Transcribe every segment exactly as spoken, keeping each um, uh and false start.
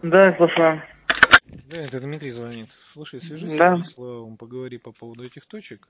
Да, слушаю. Да, это Дмитрий звонит. Слушай, свяжись с Да. Ярославом, поговори по поводу этих точек.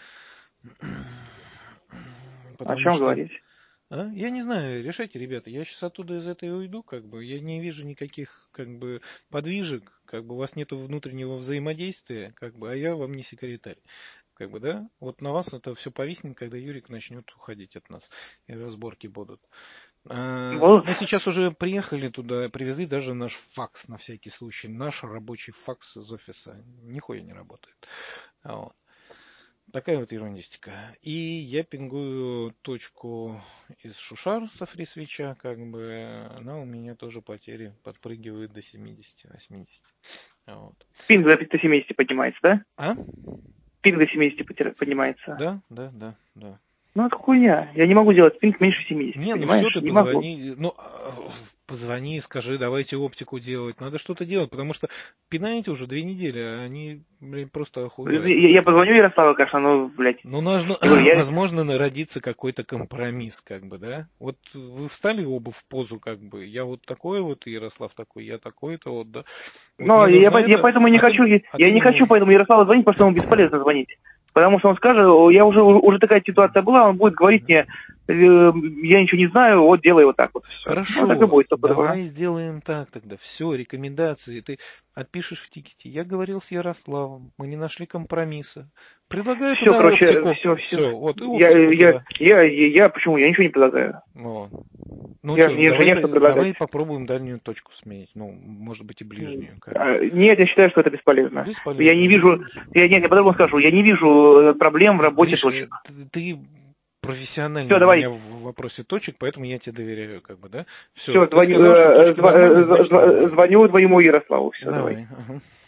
О чем Потому что... говорить? А? Я не знаю, решайте, ребята. Я сейчас оттуда из этой уйду, как бы. Я не вижу никаких, как бы, подвижек, как бы у вас нету внутреннего взаимодействия, как бы, а я вам не секретарь. Как бы, да? Вот на вас это все повиснет, когда Юрик начнет уходить от нас, и разборки будут. Вот. Мы сейчас уже приехали туда, привезли даже наш факс на всякий случай. Наш рабочий факс из офиса. Нихуя не работает. Вот. Такая вот ерундистика. И я пингую точку из Шушар со фрисвича, как бы она у меня тоже потери подпрыгивает до семидесяти-восьмидесяти. Вот. Пинг до семидесяти поднимается, да? А? Пинг до семидесяти поднимается. Да, да, да, да. Ну, это хуйня. Я не могу делать пинг меньше семидесяти, Не, ну понимаешь? все, ты Не могу. позвони, ну, позвони, скажи, давайте оптику делать. Надо что-то делать, потому что пинаете уже две недели, а они, блин, просто охуевают. Я, я позвоню Ярославу, конечно, ну, блядь. Ну, нужно, Я говорю, я... возможно, народится какой-то компромисс, как бы, да? Вот вы встали оба в позу, как бы, я вот такой вот, Ярослав такой, я такой-то вот, да. Вот Но мне я, нужно я это, поэтому не а хочу, ты, а я ты не не хочу можешь. поэтому Ярославу звонить, потому что ему бесполезно звонить. Потому что он скажет, я уже, уже такая ситуация была, он будет говорить мне, э, я ничего не знаю, вот делай вот так вот. Все. Хорошо, Ну, так и будет. давай сделаем так тогда. Все, рекомендации. Ты отпишешь в тикете. Я говорил с Ярославом, мы не нашли компромисса. Предлагаю Все, туда короче, оптику. все, все. Все, вот, и Я, оптику я, туда. я, я, я, почему? Я ничего не предлагаю. Вот. Ну Я что, же не давай, инженер, что предлагать. давай попробуем дальнюю точку сменить. Ну, может быть, и ближнюю. Как А, бы. Нет, я считаю, что это бесполезно. Я Бесполезно. не вижу, я, нет, я по-другому скажу, я не вижу э, проблем в работе Гриш, э, точек. ты, ты профессиональнее Все, давай. меня в вопросе точек, поэтому я тебе доверяю, как бы, да? Все, Все, ты звоню, сказал, что э, точки зв- э, нормальные, значит зв- нормально. звоню твоему Ярославу. Все, давай. Давай. Ага.